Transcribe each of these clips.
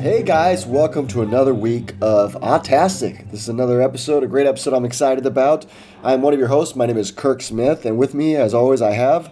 Hey guys, welcome to another week of Autastic. This is another episode, a great episode I'm excited about. I'm one of your hosts. My name is Kirk Smith, and with me, as always, I have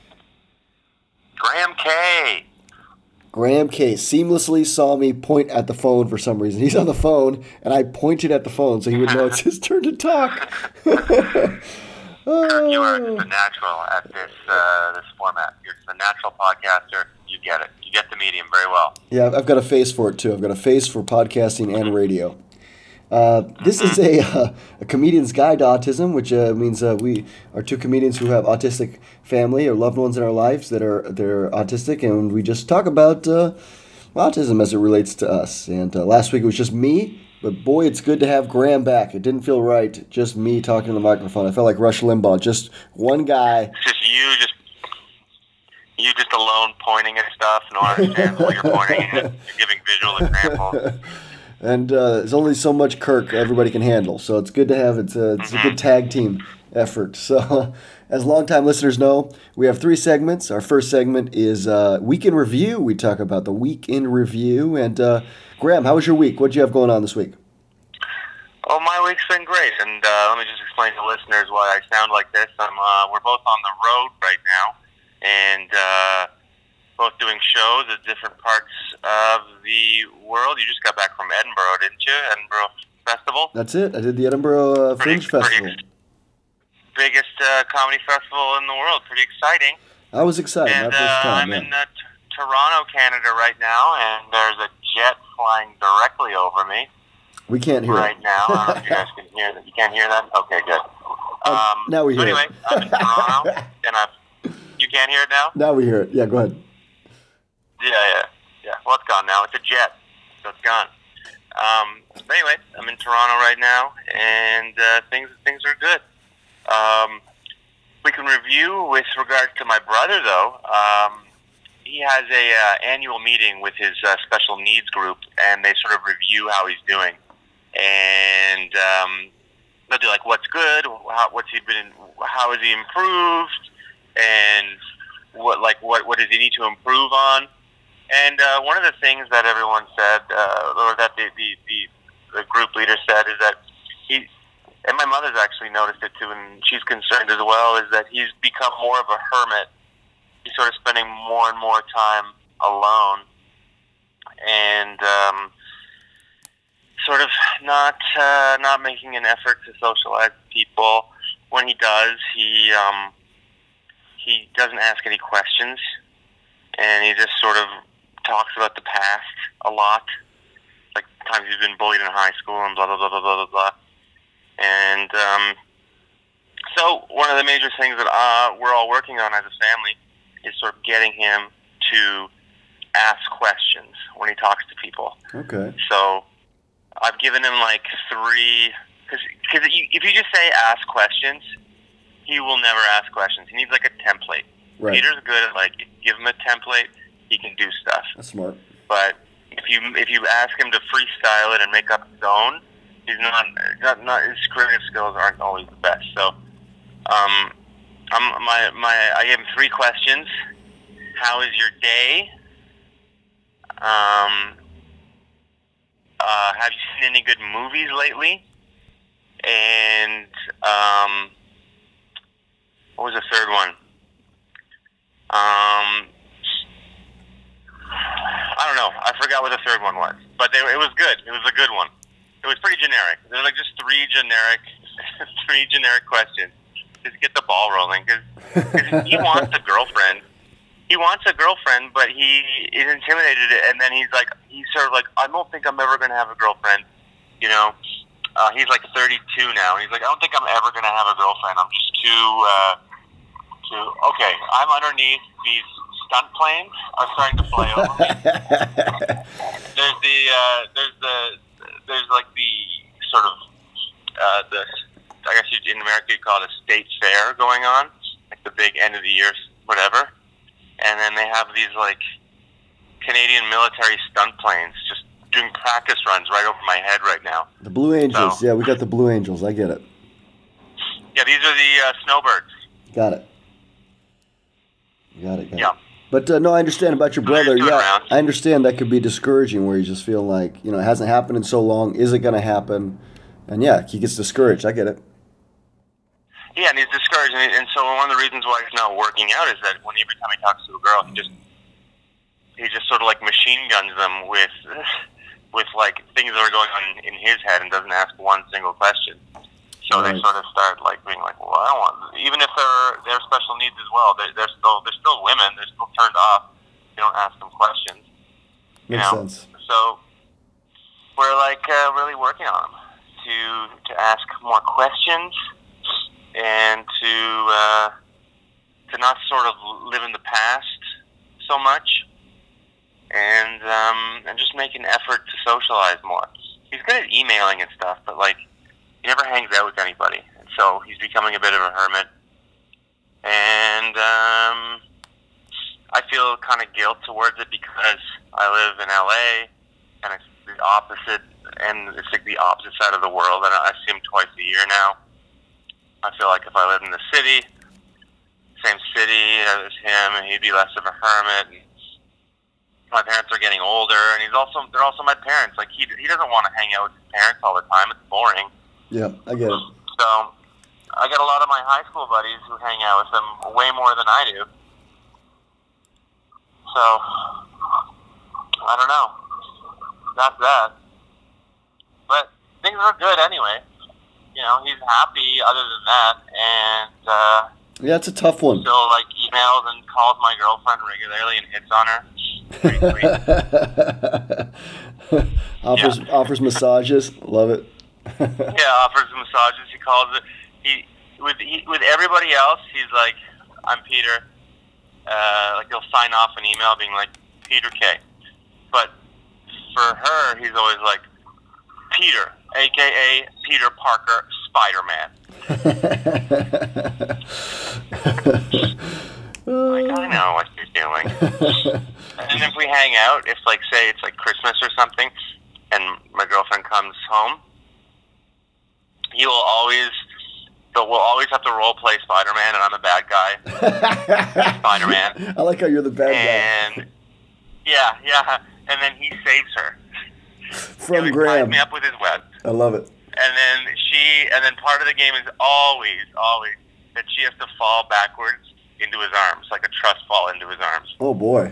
Graham K. Graham K. Seamlessly saw me point at the phone for some reason. He's on the phone, and I pointed at the phone so he would know it's his turn to talk. Kirk, you are just a natural at this format. You're just a natural podcaster. You get it. You get the medium very well. Yeah, I've got a face for it too. I've got a face for podcasting and radio. This is a comedian's guide to autism, which means we are two comedians who have autistic family or loved ones in our lives they're autistic, and we just talk about autism as it relates to us. And last week it was just me, but boy, it's good to have Graham back. It didn't feel right, just me talking to the microphone. I felt like Rush Limbaugh, just one guy. It's just you just alone pointing at stuff. No one understands what you're pointing at. You're giving visual examples. And there's only so much Kirk everybody can handle, so it's good to have. It's a good tag team effort. So, as longtime listeners know, we have three segments. Our first segment is Week in Review. We talk about the Week in Review. And Graham, how was your week? What did you have going on this week? Oh, my week's been great. And let me just explain to listeners why I sound like this. We're both on the road right now, and both doing shows at different parts of the world. You just got back from Edinburgh, didn't you? Edinburgh Festival? That's it. I did the Edinburgh Fringe Festival. Biggest comedy festival in the world. Pretty exciting. I was excited. And my first time, I'm in Toronto, Canada right now, and there's a jet flying directly over me. We can't hear right it. now. I don't know if you guys can hear that. You can't hear that? Okay, good. Now we hear it. I'm in Toronto, and you can't hear it now? Now we hear it. Yeah, go ahead. Yeah. Well, it's gone now. It's a jet, so it's gone. But anyway, I'm in Toronto right now, and things are good. We can review with regards to my brother, though. He has a annual meeting with his special needs group, and they sort of review how he's doing. And they'll do like, what's good? How has he improved? And what does he need to improve on? And one of the things that everyone said, or that the group leader said, is that and my mother's actually noticed it too, and she's concerned as well, is that he's become more of a hermit. He's sort of spending more and more time alone, and sort of not making an effort to socialize with people. When he does, he doesn't ask any questions, and he just sort of talks about the past a lot, like times he's been bullied in high school and blah blah blah blah blah blah blah. And so one of the major things that we're all working on as a family is sort of getting him to ask questions when he talks to people. Okay. So I've given him like 3, because if you just say ask questions, he will never ask questions. He needs like a template. Right. Peter's good at like, give him a template, he can do stuff. That's smart. But if you ask him to freestyle it and make up his own, he's not his creative skills aren't always the best. So, I gave him 3 questions. How is your day? Have you seen any good movies lately? And what was the third one? I don't know. I forgot what the third one was. But it was good. It was a good one. It was pretty generic. There were like just 3 generic questions. Just get the ball rolling. Because he wants a girlfriend. He wants a girlfriend, but he is intimidated, and then he's sort of like, I don't think I'm ever going to have a girlfriend. You know, he's like 32 now, and he's like, I don't think I'm ever going to have a girlfriend. I'm just too okay. I'm underneath these stunt planes are starting to fly over me. There's like the sort of I guess in America you call it a state fair going on, like the big end of the year whatever. And then they have these like Canadian military stunt planes just doing practice runs right over my head right now. The Blue Angels. So, yeah, we got the Blue Angels. I get it. Yeah, these are the snowbirds. Got it. Yeah. But no, I understand about your brother. Doing Yeah, around. I understand that could be discouraging where you just feel like, it hasn't happened in so long. Is it going to happen? And yeah, he gets discouraged. I get it. Yeah, and he's discouraged. And so one of the reasons why he's not working out is that every time he talks to a girl, he just sort of like machine guns them with like things that are going on in his head and doesn't ask one single question. So Right. they sort of start like being like, well, I don't want, even if they're special needs as well, they're still women. They're still turned off. You don't ask them questions. Makes sense. So we're like really working on them to ask more questions and to not sort of live in the past so much, and just make an effort to socialize more. He's good at emailing and stuff, but like he never hangs out with anybody, and so he's becoming a bit of a hermit. And I feel kind of guilt towards it because I live in LA, and it's the opposite, and it's like the opposite side of the world. And I see him twice a year now. I feel like if I lived in the city, same city as him, and he'd be less of a hermit. And my parents are getting older, and they're also my parents. Like he doesn't want to hang out with his parents all the time. It's boring. Yeah, I get it. So I got a lot of my high school buddies who hang out with him way more than I do. So I don't know. That's that. But things are good anyway. He's happy other than that, and Yeah, it's a tough one. still like emails and calls my girlfriend regularly and hits on her. Pretty sweet. offers massages. Love it. Yeah, offers massages. He calls it. With everybody else, he's like, I'm Peter. Like he'll sign off an email being like Peter K. But for her, he's always like Peter, aka Peter Parker, Spider-Man. Like, I know what you're doing. And if we hang out, if like say it's like Christmas or something, and my girlfriend comes home, we'll always have to role play Spider-Man, and I'm the bad guy. Spider-Man. I like how you're the bad guy. And yeah, and then he saves her. From He Graham. ties me up with his web. I love it. And then part of the game is always that she has to fall backwards into his arms, like a trust fall into his arms. Oh boy.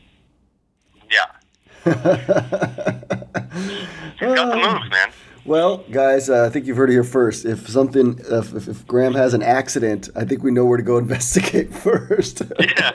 Yeah. He's got the moves, man. Well, guys, I think you've heard it here first. If Graham has an accident, I think we know where to go investigate first. Yeah.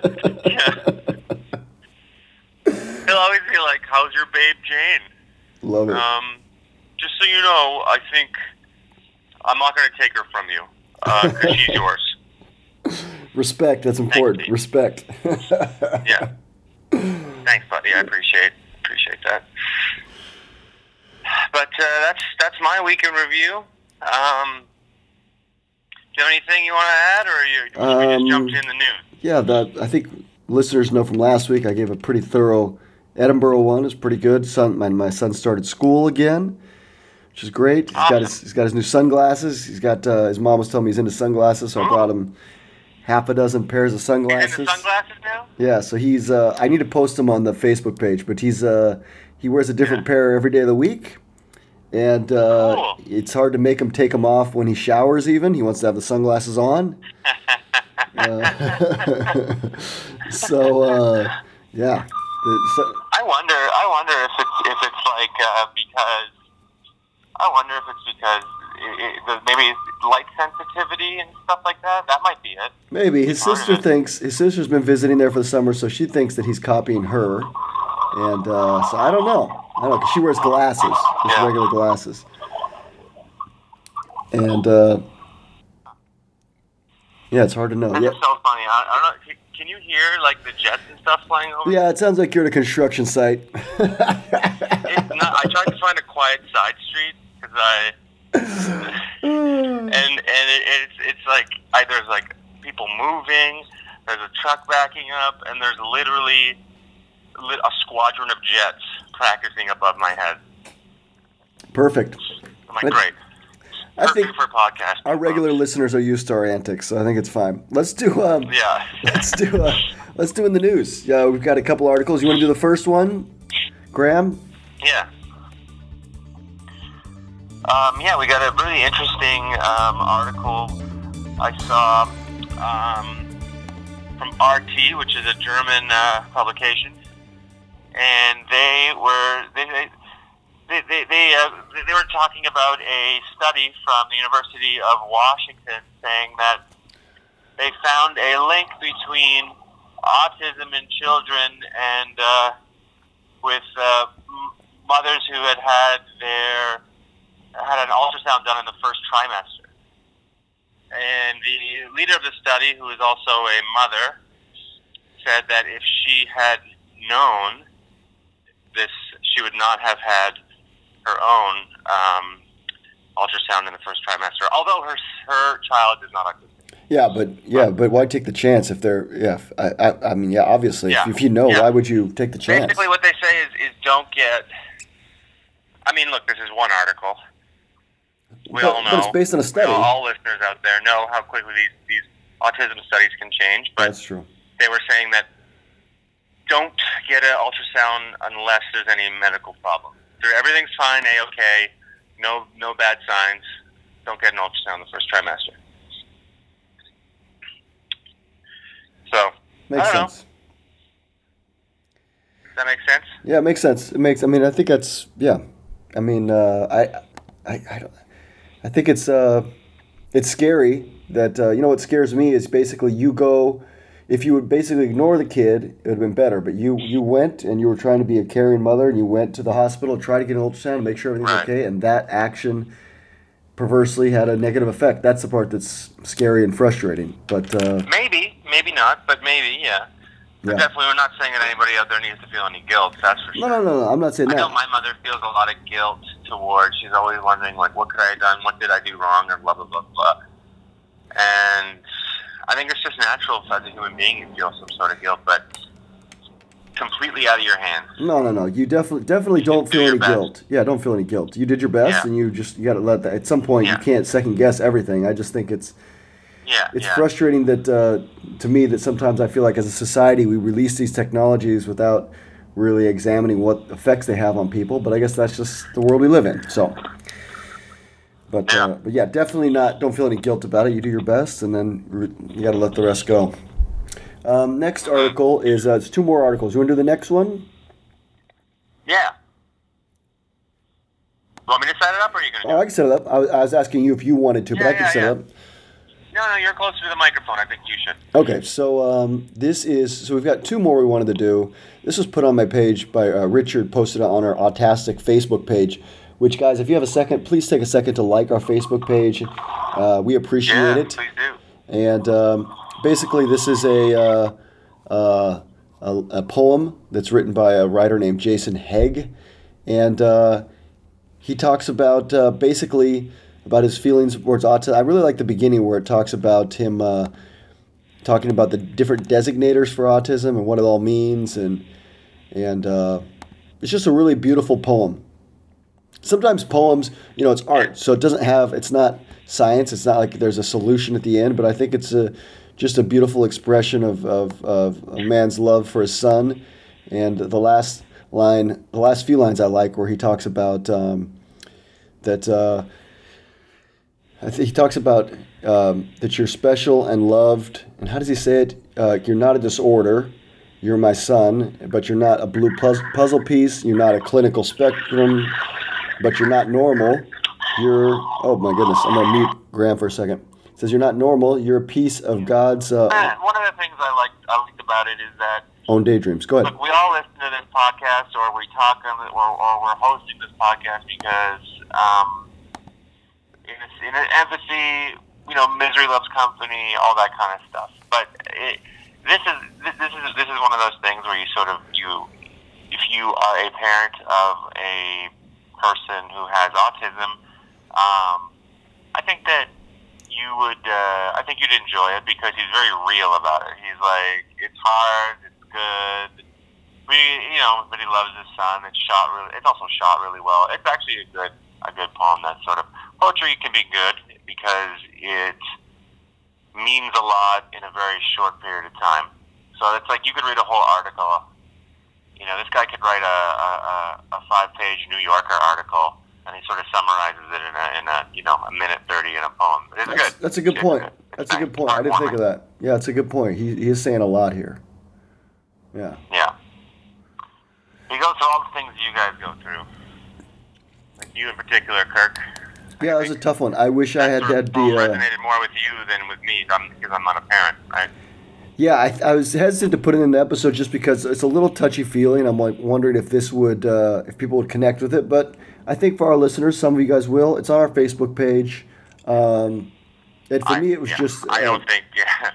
He'll always be like, "How's your babe Jane?" Love it. Just so you know, I think I'm not going to take her from you because she's yours. Respect. That's important. Thanks, Respect. Yeah. Thanks, buddy. I appreciate that. But that's my week in review. Do you have anything you want to add, or we just jumped in the news? Yeah, I think listeners know from last week I gave a pretty thorough Edinburgh one. It's pretty good. My son started school again, which is great. Awesome. He's got his new sunglasses. He's got his mom was telling me he's into sunglasses, so I brought him half a dozen pairs of sunglasses. He's into sunglasses now? Yeah, so he's I need to post him on the Facebook page, but he wears a different pair every day of the week. And Cool. It's hard to make him take them off when he showers even. He wants to have the sunglasses on. Yeah. I wonder if it's like because maybe light sensitivity and stuff like that. That might be it. Maybe his sister's been visiting there for the summer, so she thinks that he's copying her. And so I don't know. 'Cause she wears glasses, just regular glasses. And yeah, it's hard to know. That's Yeah. so funny. I don't know. Can you hear like the jets and stuff flying over? Yeah, it sounds like you're at a construction site. It's not. I tried to find a quiet side street because it's like there's like people moving. There's a truck backing up, and there's literally a squadron of jets practicing above my head. Perfect. I'm like, great. Perfect for podcast. Our regular listeners are used to our antics, so I think it's fine. Let's do Yeah. let's do in the news. Yeah, we've got a couple articles. You want to do the first one, Graham? Yeah. We got a really interesting article I saw from RT, which is a German publication, and they were talking about a study from the University of Washington saying that they found a link between autism in children and with mothers who had an ultrasound done in the first trimester. And the leader of the study, who is also a mother, said that if she had known this, she would not have had her own ultrasound in the first trimester, although her child is not autistic. But why take the chance if they're obviously if you know, why would you take the chance? Basically what they say is don't get. I mean, look, this is one article. We all know. But it's based on a study. All listeners out there know how quickly these autism studies can change. But that's true. They were saying that don't get an ultrasound unless there's any medical problem. Everything's fine, A-okay, no bad signs. Don't get an ultrasound the first trimester. So, makes I don't sense. know. Does that make sense? Yeah, it makes sense. I mean, I think that's, yeah. I mean, I think it's scary that, what scares me is basically if you would basically ignore the kid, it would have been better. But you went and you were trying to be a caring mother and you went to the hospital, tried to get an ultrasound to make sure everything's okay, and that action perversely had a negative effect. That's the part that's scary and frustrating. But maybe not, but maybe, yeah. But definitely, we're not saying that anybody out there needs to feel any guilt. That's for sure. No. I'm not saying that. I know my mother feels a lot of guilt towards. She's always wondering, like, what could I have done? What did I do wrong? Or blah blah blah blah. And I think it's just natural as a human being you feel some sort of guilt, but completely out of your hands. No. You definitely don't feel any guilt. Yeah, don't feel any guilt. You did your best, and you got to let that. At some point, you can't second guess everything. I just think it's frustrating that to me that sometimes I feel like as a society we release these technologies without really examining what effects they have on people. But I guess that's just the world we live in. So. But definitely not. Don't feel any guilt about it. You do your best, and then you got to let the rest go. Next article is it's two more articles. You want to do the next one? Yeah. You want me to set it up, or are you going to? Oh, I can set it up. I was asking you if you wanted to, but I can set it up. No, you're closer to the microphone. I think you should. Okay, so we've got two more we wanted to do. This was put on my page by Richard, posted on our Autastic Facebook page. Which, guys, if you have a second, please take a second to like our Facebook page. We appreciate it. Please do. And basically, this is a poem that's written by a writer named Jason Hegg, and he talks about basically about his feelings towards autism. I really like the beginning where it talks about him talking about the different designators for autism and what it all means, and it's just a really beautiful poem. Sometimes poems, it's art, so it's not science. It's not like there's a solution at the end, but I think it's just a beautiful expression of a man's love for his son. And the last few lines I like, where he talks about that he talks about that you're special and loved. And how does he say it? You're not a disorder. You're my son, but you're not a blue puzzle piece. You're not a clinical spectrum. But you're not normal. Oh my goodness, I'm going to mute Graham for a second. It says you're not normal. You're a piece of God's... one of the things I liked about it is that... Own daydreams. Go ahead. Look, we all listen to this podcast, or we talk on it, or we're hosting this podcast because in empathy, misery loves company, all that kind of stuff. But this is one of those things where you sort of if you are a parent of a person who has autism, I think that I think you'd enjoy it because he's very real about it. He's like, it's hard, it's good, but he loves his son. It's also shot really well. It's actually a good a good poem. That sort of poetry can be good because it means a lot in a very short period of time. So it's like you could read a whole article. You know, this guy could write a 5-page New Yorker article, and he sort of summarizes it in a minute 30 in a poem. It's good. That's a good point. That's a good point. I didn't think of that. Yeah, it's a good point. He is saying a lot here. Yeah. Yeah. He goes through all the things you guys go through. Like you in particular, Kirk. Yeah, that was a tough one. I wish I had had the. Resonated more with you than with me because I'm not a parent, right? Yeah, I was hesitant to put it in the episode just because it's a little touchy-feely, and I'm like wondering if this would, if people would connect with it. But I think for our listeners, some of you guys will. It's on our Facebook page. And for me, it was just. I don't think. Yeah,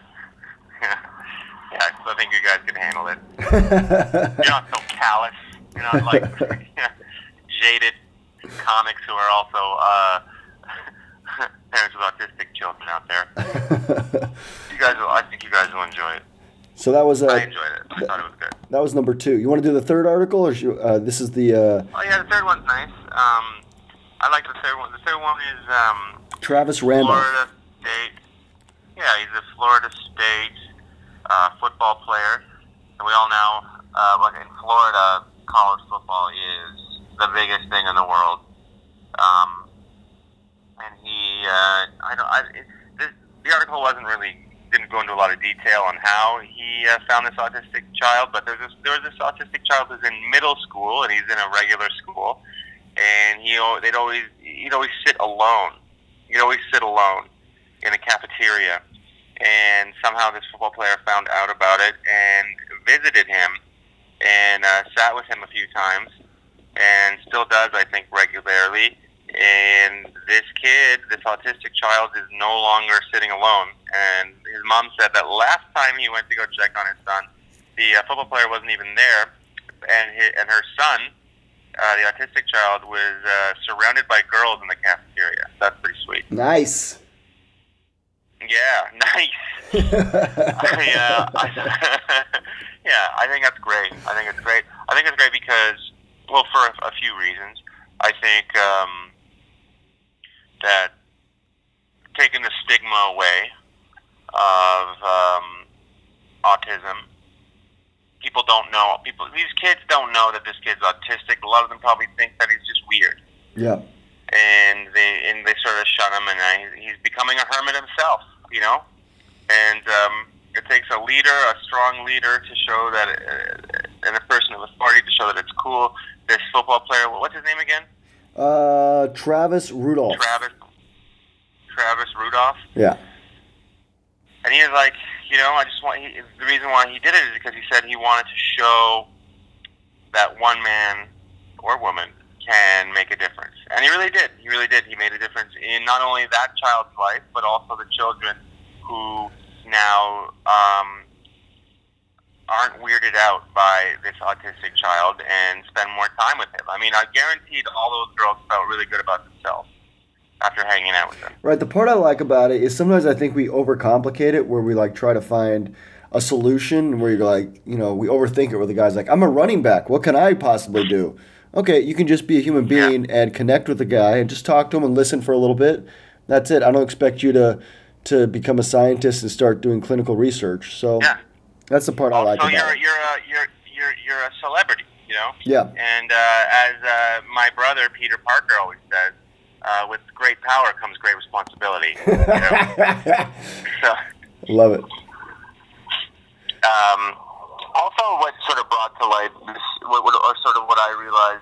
I still think you guys can handle it. You're not so callous. You're not like jaded comics who are also parents with autistic children out there. I think you guys will enjoy it. So that was. I enjoyed it. I thought it was good. That was number 2. You want to do the third article, or this is the? Oh yeah, the third one's nice. I like the third one. The third one is Travis Randolph. Florida State. Yeah, he's a Florida State football player, and we all know, like in Florida, college football is the biggest thing in the world. And he, the article didn't go into a lot of detail on how he found this autistic child, but there was this autistic child who's in middle school, and he's in a regular school, and he'd always sit alone. He'd always sit alone in a cafeteria, and somehow this football player found out about it and visited him and sat with him a few times, and still does, I think, regularly. And this kid, this autistic child, is no longer sitting alone. And his mom said that last time he went to go check on his son, the football player wasn't even there, and her son, the autistic child, was surrounded by girls in the cafeteria. That's pretty sweet. Nice. Yeah, nice. I think that's great. I think it's great. I think it's great because, well, for a few reasons. I think that taking the stigma away of autism, people don't know. These kids don't know that this kid's autistic. A lot of them probably think that he's just weird. Yeah. And they sort of shun him, and he's becoming a hermit himself, you know. And it takes a leader, a strong leader, to show that, and a person of authority to show that it's cool. This football player, what's his name again? Travis Rudolph. Travis Rudolph. Yeah. And he was like, you know, the reason why he did it is because he said he wanted to show that one man or woman can make a difference. And he really did. He really did. He made a difference in not only that child's life, but also the children who now aren't weirded out by this autistic child and spend more time with him. I mean, I guaranteed all those girls felt really good about themselves after hanging out with him. Right. The part I like about it is sometimes I think we overcomplicate it, where we like try to find a solution where you're like, you know, we overthink it, where the guy's like, I'm a running back. What can I possibly do? Okay, you can just be a human being and connect with the guy and just talk to him and listen for a little bit. That's it. I don't expect you to become a scientist and start doing clinical research. So that's the part I like about it. So you're a celebrity, you know? Yeah. And as my brother Peter Parker always says, with great power comes great responsibility. You know? So, love it. Also, what sort of brought to light this, or sort of what I realized,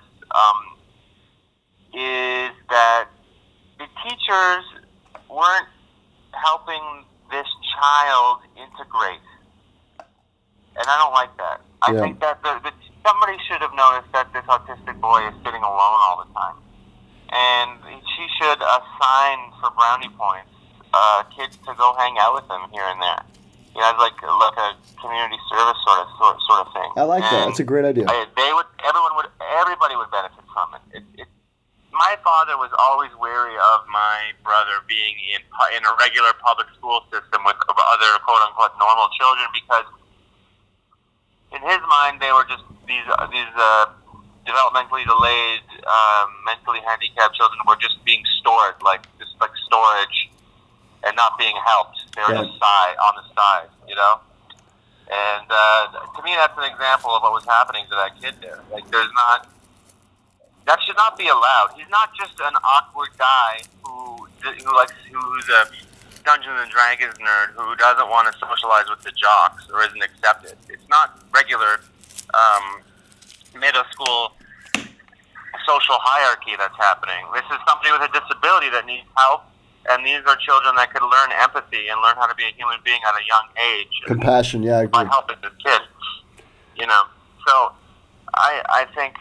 is that the teachers weren't helping this child integrate, and I don't like that. I think that somebody should have noticed that this autistic boy is sitting alone all the time, and she should assign for brownie points kids to go hang out with him here and there. You know, like a community service sort of thing. I like that. That's a great idea. Everybody would benefit from it. My father was always wary of my brother being in a regular public school system with other quote unquote normal children, because in his mind they were just these developmentally delayed, mentally handicapped children were just being stored, like storage, and not being helped. They were just on the side, you know. And to me, that's an example of what was happening to that kid there. Like, that should not be allowed. He's not just an awkward guy who's a Dungeons and Dragons nerd who doesn't want to socialize with the jocks or isn't accepted. It's not regular middle school social hierarchy that's happening. This is somebody with a disability that needs help, and these are children that could learn empathy and learn how to be a human being at a young age. Compassion, yeah, I agree. By helping this kid, you know. So I think,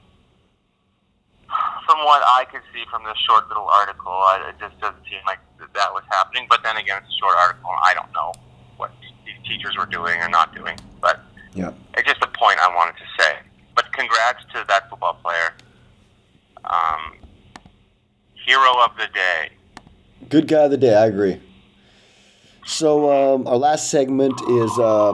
from what I could see from this short little article, it just doesn't seem like that was happening. But then again, it's a short article, and I don't know what these teachers were doing or not doing. But yeah, it's just a point I wanted to say. But congrats to that football player. Hero of the day. Good guy of the day, I agree. So our last segment is...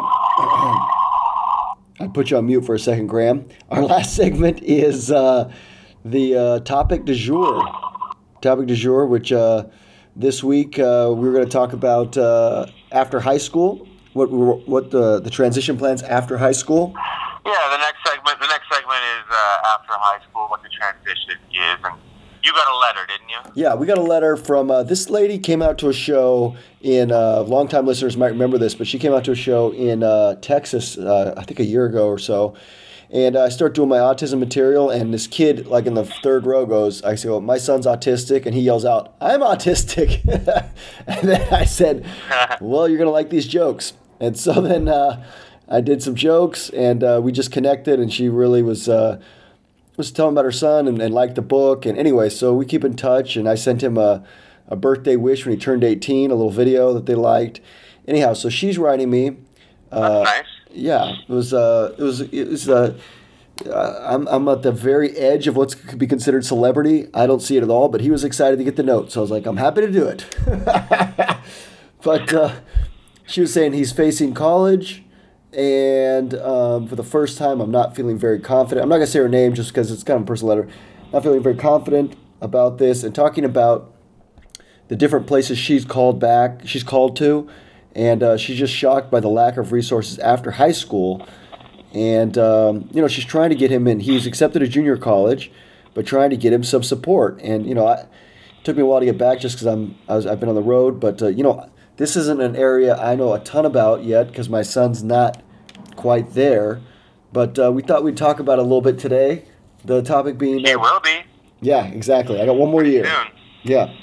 I put you on mute for a second, Graham. Our last segment is the topic du jour. Topic du jour, which this week we're going to talk about after high school. What the transition plans after high school. Yeah, the next segment is after high school, what the transition is. And you got a letter, didn't you? Yeah, we got a letter from this lady. Came out to a show in longtime listeners might remember this, but she came out to a show in Texas, I think a year ago or so. And I start doing my autism material, and this kid, like in the third row, goes, I say, well, my son's autistic, and he yells out, I'm autistic. And then I said, well, you're going to like these jokes. And so then I did some jokes, and we just connected, and she really was telling about her son and liked the book. And anyway, so we keep in touch, and I sent him a birthday wish when he turned 18, a little video that they liked. Anyhow, so she's writing me. That's nice. Yeah, it was. I'm at the very edge of what could be considered celebrity. I don't see it at all, but he was excited to get the note, so I was like, I'm happy to do it. But she was saying he's facing college, and for the first time, I'm not feeling very confident. I'm not gonna say her name just because it's kind of a personal letter. Not feeling very confident about this, and talking about the different places she's called to. And she's just shocked by the lack of resources after high school. And, she's trying to get him in. He's accepted a junior college, but trying to get him some support. And, it took me a while to get back just because I've been on the road. But, this isn't an area I know a ton about yet because my son's not quite there. But we thought we'd talk about it a little bit today. The topic being... It will be. Yeah, exactly. I got one more year. Soon. Yeah.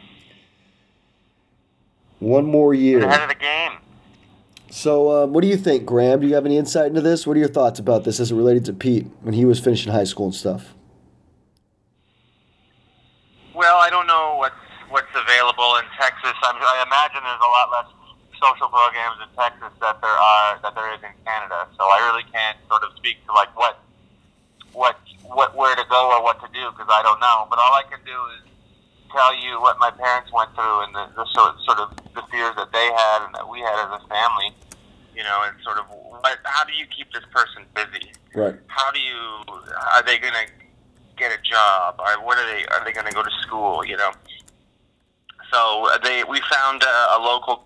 One more year. Ahead of the game. So, what do you think, Graham? Do you have any insight into this? What are your thoughts about this as it related to Pete when he was finishing high school and stuff? Well, I don't know what's available in Texas. I imagine there's a lot less social programs in Texas that there is in Canada. So I really can't sort of speak to like where to go or what to do because I don't know. But all I can do is tell you what my parents went through and the sort of the fears that they had and that we had as a family, and sort of how do you keep this person busy? Right. Are they going to get a job? Are they going to go to school? So we found a local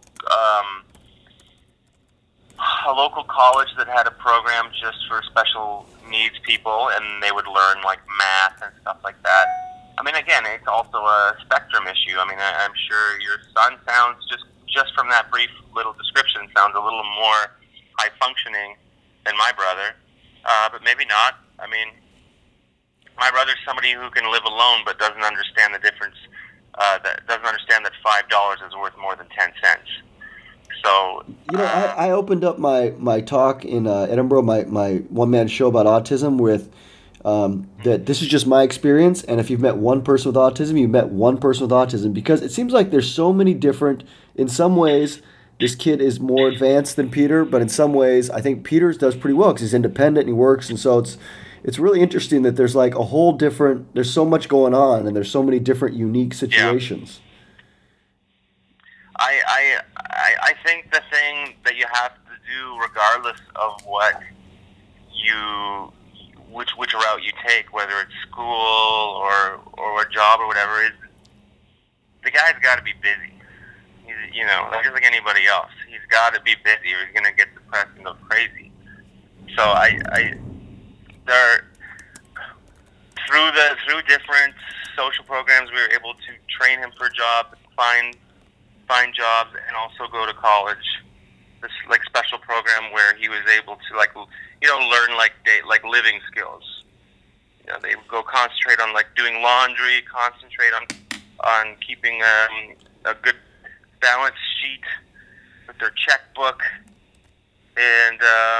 college that had a program just for special needs people, and they would learn like math and stuff like that. I mean, again, it's also a spectrum issue. I mean, I'm sure your son sounds just from that brief little description sounds a little more high functioning than my brother, but maybe not. I mean, my brother's somebody who can live alone but doesn't understand the difference. That doesn't understand that $5 is worth more than 10 cents. So I opened up my talk in Edinburgh, my one-man show about autism with. That this is just my experience, and if you've met one person with autism, you've met one person with autism, because it seems like there's so many different, in some ways, this kid is more advanced than Peter, but in some ways, I think Peter's does pretty well because he's independent and he works, and so it's really interesting that there's like a whole different, there's so much going on, and there's so many different unique situations. Yeah. I think the thing that you have to do, regardless of which route you take, whether it's school or a job or whatever, is the guy's got to be busy. He's, just like anybody else. He's got to be busy, or he's going to get depressed and go crazy. So through different social programs, we were able to train him for jobs, find jobs, and also go to college. This special program where he was able to learn living skills. They would go concentrate on doing laundry, concentrate on keeping a good balance sheet with their checkbook, and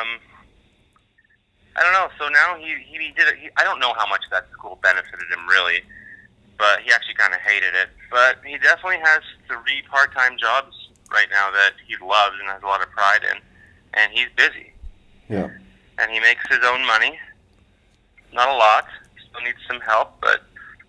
I don't know. So now he did it. I don't know how much that school benefited him really, but he actually kind of hated it. But he definitely has 3 part-time jobs right now that he loves and has a lot of pride in, and he's busy. Yeah. And he makes his own money. Not a lot. He still needs some help, but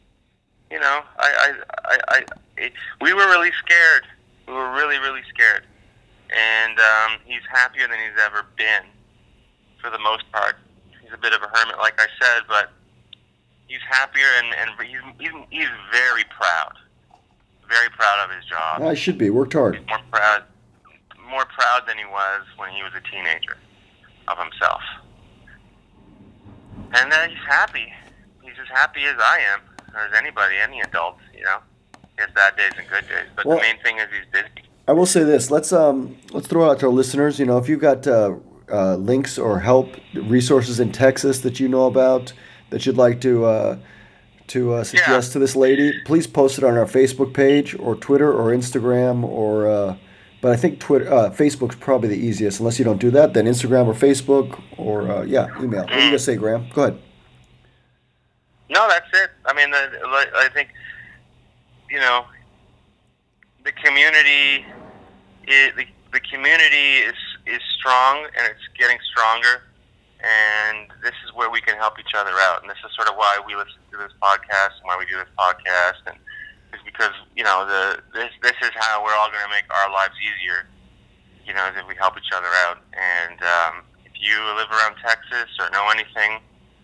we were really scared. We were really, really scared. And he's happier than he's ever been, for the most part. He's a bit of a hermit, like I said, but he's happier, and he's very proud. Very proud of his job. I should be. Worked hard. He's more proud than he was when he was a teenager of himself. And he's happy. He's as happy as I am, or as anybody, any adult, He has bad days and good days, but the main thing is he's busy. I will say this. Let's throw it out to our listeners. If you've got links or help resources in Texas that you know about that you'd like to suggest to this lady, please post it on our Facebook page or Twitter or Instagram or. But I think Facebook's probably the easiest. Unless you don't do that, then Instagram or Facebook or email. What are you gonna say, Graham? Go ahead. No, that's it. I mean, I think the community is strong, and it's getting stronger. And this is where we can help each other out. And this is sort of why we listen to this podcast and why we do this podcast. And it's because, this is how we're all going to make our lives easier, is if we help each other out. And if you live around Texas or know anything,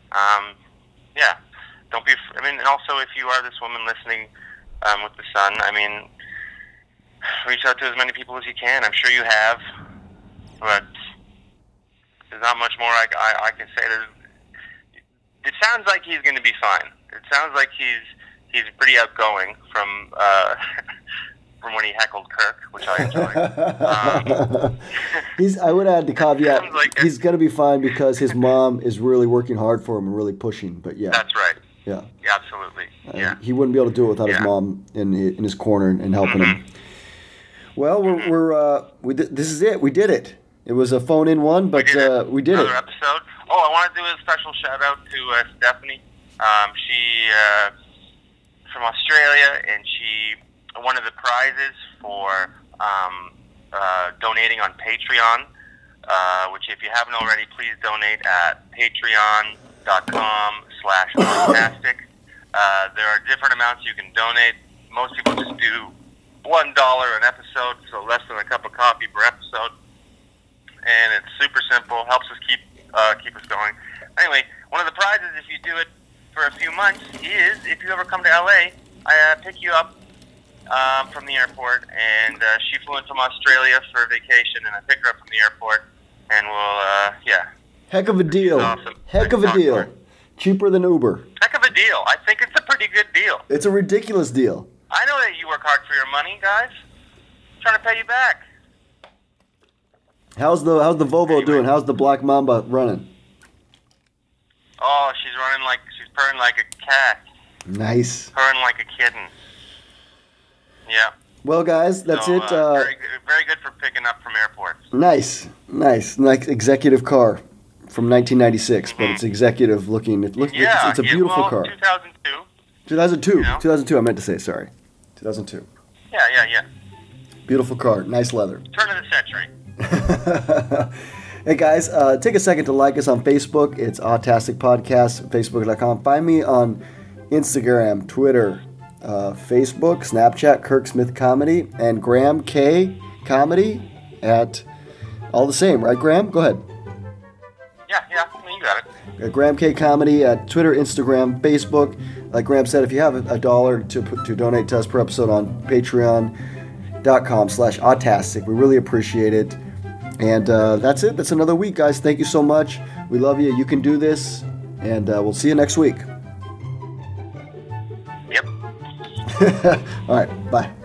don't be, and also if you are this woman listening with the son, reach out to as many people as you can. I'm sure you have, but there's not much more I can say. It sounds like he's going to be fine. It sounds like he's pretty outgoing from when he heckled Kirk, which I enjoy. I would add the caveat, he's going to be fine because his mom is really working hard for him and really pushing. But yeah, that's right. Yeah, absolutely. Yeah, he wouldn't be able to do it without his mom in his corner and helping him. Well, this is it. We did it. It was a phone-in one, but we did another episode. Oh, I want to do a special shout-out to Stephanie. She from Australia, and she one of the prizes for donating on Patreon, which if you haven't already, please donate at patreon.com/fantastic. There are different amounts you can donate. Most people just do $1 an episode, so less than a cup of coffee per episode. And it's super simple, helps us keep us going. Anyway, one of the prizes, if you do it for a few months, is if you ever come to LA, I pick you up from the airport, and she flew in from Australia for a vacation, and I pick her up from the airport, and we'll, Heck of a deal. Awesome. Heck of a deal. Cheaper than Uber. Heck of a deal. I think it's a pretty good deal. It's a ridiculous deal. I know that you work hard for your money, guys. I'm trying to pay you back. How's the Volvo doing? How's the Black Mamba running? Oh, she's purring like a cat. Nice. Purring like a kitten. Yeah. Well, guys, that's it. Very good for picking up from airports. Nice. Nice executive car from 1996, but it's executive looking. It's a beautiful car. 2002. 2002. 2002. I meant to say. Sorry. 2002. Yeah. Beautiful car. Nice leather. Turn of the century. Hey guys, take a second to like us on Facebook. It's Autastic Podcast, facebook.com. Find me on Instagram, Twitter, Facebook, Snapchat, Kirk Smith Comedy, and Graham K Comedy at all the same, right, Graham? Go ahead. Yeah, you got it. Graham K Comedy at Twitter, Instagram, Facebook. Like Graham said, if you have a dollar to donate to us per episode on patreon.com/autastic, we really appreciate it. And that's it. That's another week, guys. Thank you so much. We love you. You can do this. And we'll see you next week. Yep. All right. Bye.